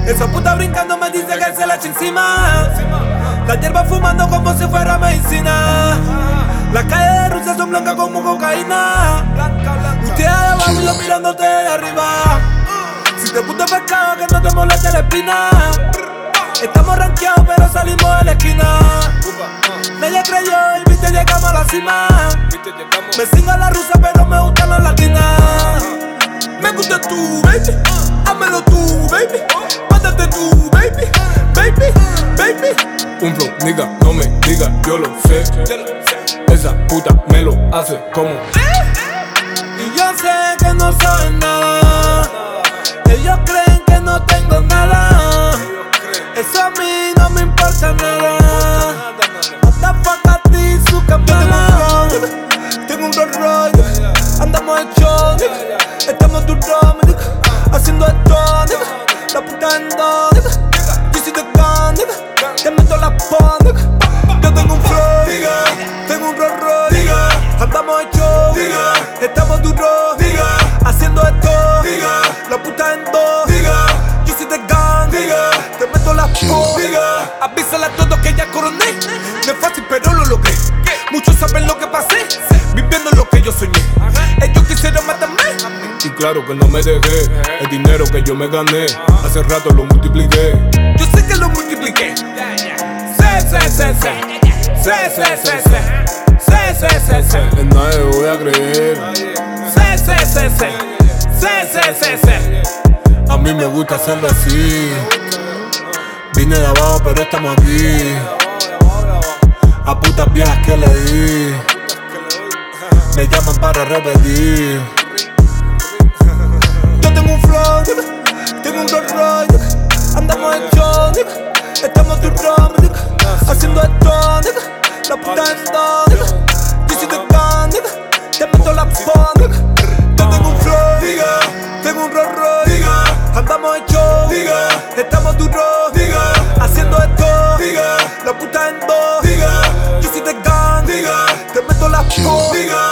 Esa puta brincando me dice que se la echa encima. La hierba fumando como si fuera medicina. Las calles de Rusia son blancas como cocaína. Usted de abajo y yo mirándote de arriba. Si te gusta el pescado que no te moleste la espina. Estamos rankeados pero salimos de la esquina. Nadie creyó y viste llegamos a la cima. Me singa la rusa pero me gustan las latinas. Me gusta tú, baby, hámelo tú, baby. Mátate tú, baby, baby, baby. Un flow, nigga, no me diga, yo lo sé. Esa puta me lo hace como. Y yo sé que no saben nada. Ellos creen que no tengo nada. Eso a mí no me importa nada. Hasta fuck a ti, su cámara. Tengo un Rolls Royce, andamos de show, nigga. Estamos duros, nigga, haciendo esto, nigga. La puta en dos, nigga. Yo soy de gun, nigga. Te meto la pon, nigga. Yo tengo un flow, nigga. Tengo un Rolls Royce, nigga. Andamos de show, nigga. Estamos duros, nigga. Haciendo esto, nigga. La puta en dos, nigga. Yo soy de gun, nigga. Te meto la pon, nigga. Avísale a todos que ya coroné. No es fácil pero lo logré. Muchos saben lo que pasé, viviendo lo que yo soñé. Ellos quisieron matarme y claro que no me dejé. El dinero que yo me gané, hace rato lo multipliqué. Yo sé que lo multipliqué. En nadie voy a creer. A mí me gusta hacerlo así. Vine de abajo pero estamos aquí. A putas viejas que le di, me llaman para repetir. Yo tengo un flow, nigga. Tengo un Rolls Royce, andamos en show, nigga. Estamos duros, nigga. Haciendo esto, nigga. La puta en dos, nigga. Yo soy de gun, nigga. Te meto la pon, nigga. Yo tengo un flow, nigga. Tengo un Rolls Royce, nigga. Andamos en show, nigga. Estamos duros, nigga. Haciendo esto, nigga. La puta en dos, nigga. Yo soy de gun, nigga. Te meto la pon, nigga.